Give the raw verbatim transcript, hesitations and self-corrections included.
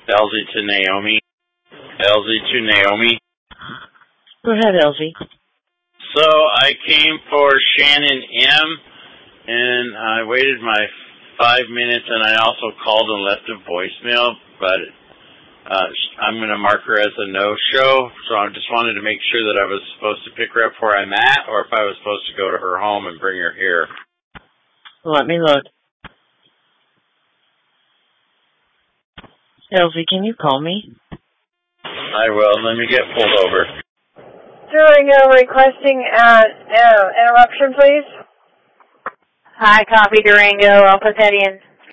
Elsie to Naomi. Elsie to Naomi. Go ahead, Elsie. So I came for Shannon M, and I waited my five minutes, and I also called and left a voicemail, but uh, I'm going to mark her as a no-show, so I just wanted to make sure that I was supposed to pick her up where I'm at, or if I was supposed to go to her home and bring her here. Let me look. Elsie, can you call me? I will. Let me get pulled over. Durango requesting uh, uh, interruption, please. Hi, copy Durango. I'll put that in.